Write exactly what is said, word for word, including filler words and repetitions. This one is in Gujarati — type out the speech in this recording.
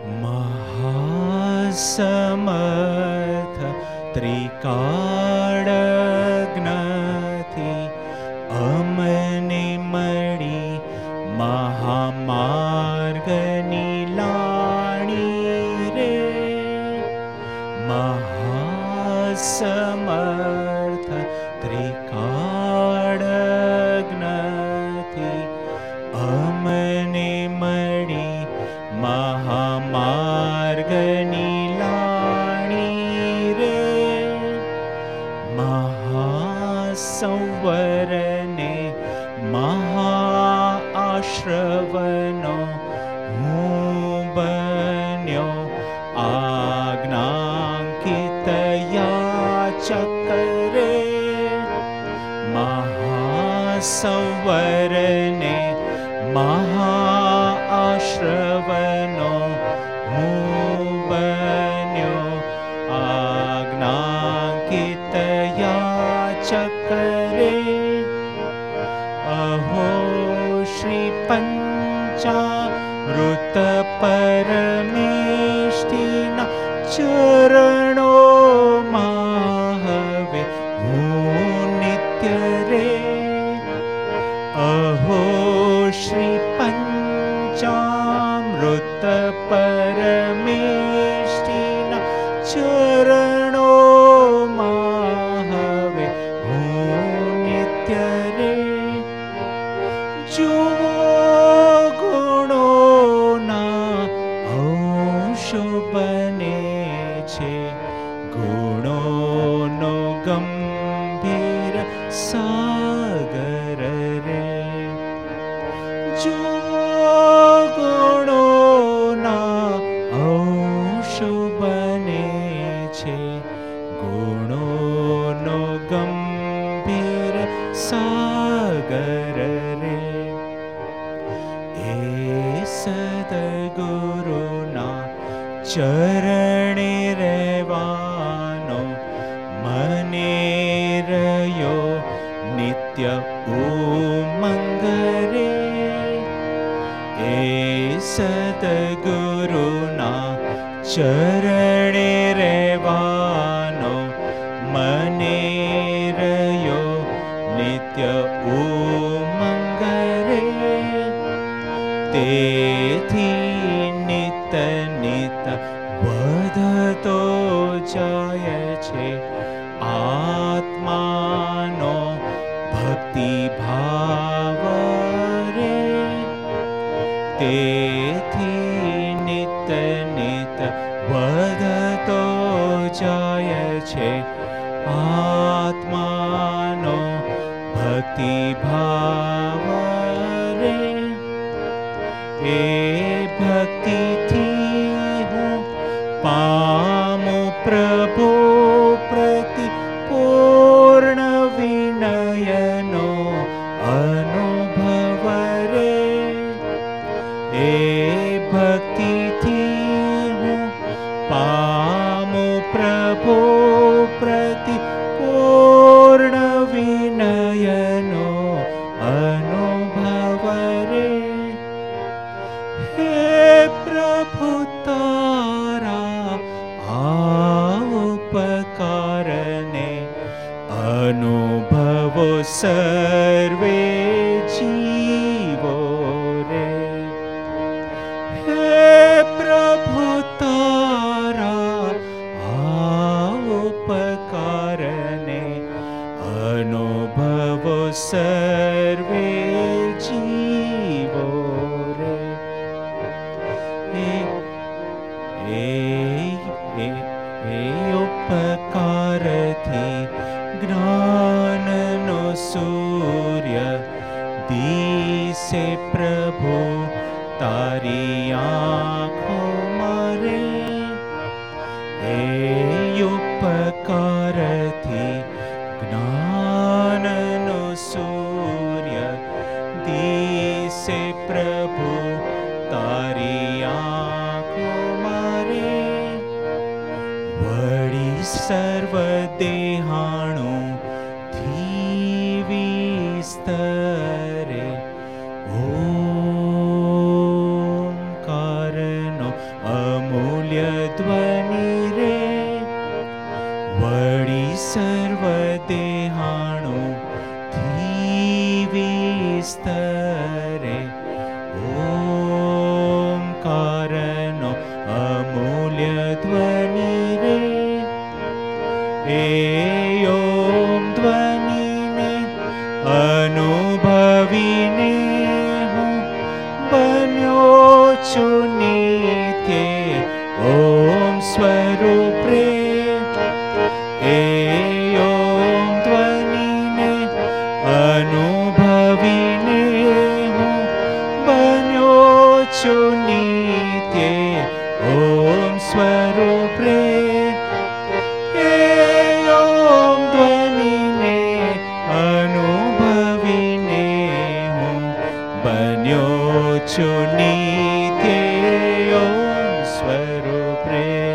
મહાસમર્થ ત્રિકાળજ્ઞથી અમને મળી મહામાર્ગની લાણી રે. મહાસમર્થ ત્રિકાળજ્ઞથી અમને મળી મહામાર્ગની લાણી રે. મહાસંવરને મહાઆશ્રવનો હું બન્યો આજ્ઞાંકિત યાચક રે. મહાસંવરને મહાઆશ્રવનો હું બન્યો આજ્ઞાંકિત યાચક રે. અહો શ્રી પંચામૃત પરમેષ્ઠીના ચરણોમાં હવે હું નિત્ય રે. અહો શ્રી પંચામૃત પરમેષ્ઠીના ચરણોમાં હવે હું નિત્ય રે. જુઓ ગુણોના અંશો બને છે ગુણોનો ગંભીર સાગર રે. જુઓ ગુણોના અંશો બને છે ગુણોનો ગંભીર સાગર રે. એ સદગુરુના ચરણે રહેવાનો મને રહ્યો નિત્ય ઉમંગ રે. એ સદગુરુના ચરણે રહેવાનો મને રહ્યો નિત્ય ઉમંગ રે. તેથી નિત નિત વધતો જાય છે આત્માનો ભક્તિ ભાવ રે. તેથી નિત નિત વધતો જાય છે આત્માનો ભક્તિ ભાવ રે. એ ભક્તિથી હું પામું પ્રભુ પ્રતિ પૂર્ણ વિનયનો અનુભવ રે. એ ભક્તિથી હું પામું પ્રભુ પ્રતિ પૂર્ણ વિનયનો અનુભવ રે. હે પ્રભુ તારા આ ઉપકારને અનુભવો સર્વે જીવો રે. હે પ્રભુ તારા આ ઉપકારને અનુભવો સર્વે જીવો રે. એ ઉપકારથી જ્ઞાનનો સૂર્ય દિશે પ્રભુ તારી આંખો મારે. એ ઉપકારથી જ્ઞાનનો સૂર્ય દિશે પ્રભુ તારી આંખો મારે. વળી સર્વ દેહાણું થી વિસ્તરે ઓમકારનો અમ એ ઓમ ધ્વનિને અનુભવીને હું બન્યો છું નિત્ય ઓમ સ્વરૂપે. એ ઓમ ધ્વનિને અનુભવીને હું બન્યો છું નિત્ય ઓમ સ્વરૂપે. એ ઓમ ધ્વનિને અનુભવીને હું બન્યો છું નિત્ય ઓમ સ્વરૂપે.